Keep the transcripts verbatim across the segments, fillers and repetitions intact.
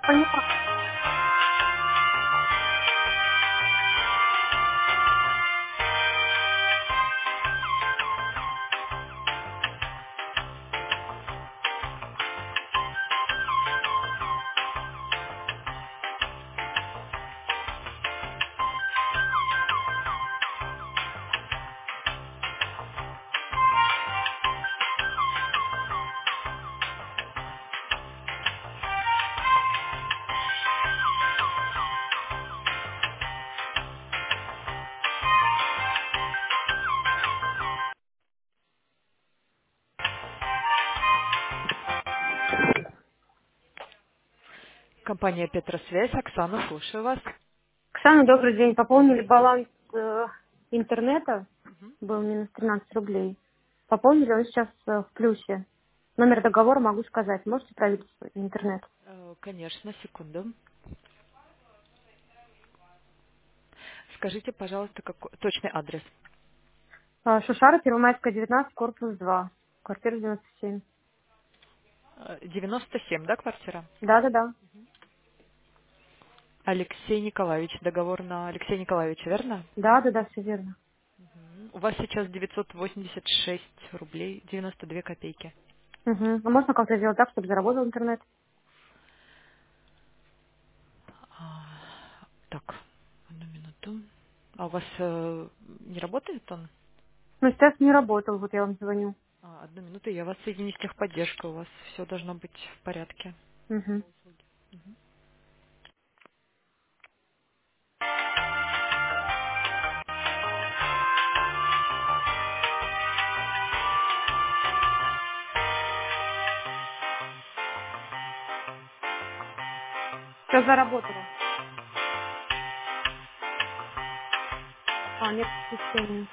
Поняла. Компания Петросвязь. Оксана, слушаю вас. Оксана, добрый день. Пополнили Добрый день. баланс э, интернета. Был минус тринадцать рублей. Пополнили, он сейчас э, в плюсе. Номер договора могу сказать. Можете проверить свой интернет? Э, Конечно, секунду. Скажите, пожалуйста, какой точный адрес? Э, Шушара, Первомайская, девятнадцать, корпус два. Квартира девяносто семь. Э, девяносто семь, да, квартира? Да-да-да. Алексей Николаевич. Договор на Алексея Николаевича, верно? Да-да-да, все верно. Мгм. У вас сейчас девятьсот восемьдесят шесть рублей девяносто две копейки. Угу. А можно как-то сделать так, чтобы заработал интернет? А, Так, одну минуту. А у вас э, не работает он? Ну, сейчас не работал, вот я вам звоню. А, одну минуту, я вас соединю с техподдержкой. У вас все должно быть в порядке. Угу. Все заработало. А, нет подключения.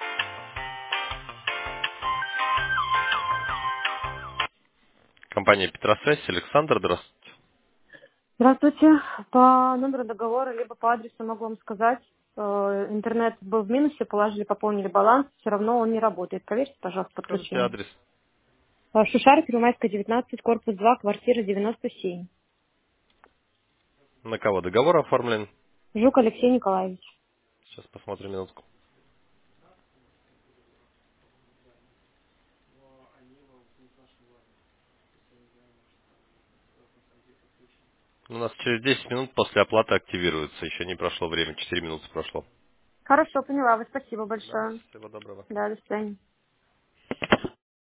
Компания Петросвязь, Александр, здравствуйте. Здравствуйте. По номеру договора, либо по адресу могу вам сказать. Э, интернет был в минусе, положили, пополнили баланс, все равно он не работает. Проверьте, пожалуйста, Скажите подключение. адрес. Э, Шушара, Первомайская, девятнадцать, корпус два, квартира девяносто семь. На кого договор оформлен? Жук Алексей Николаевич. Сейчас посмотрим минутку. У нас через десять минут после оплаты активируется. Еще не прошло время, четыре минуты прошло. Хорошо, поняла вас. Спасибо Да, большое. всего доброго. Да, до свидания.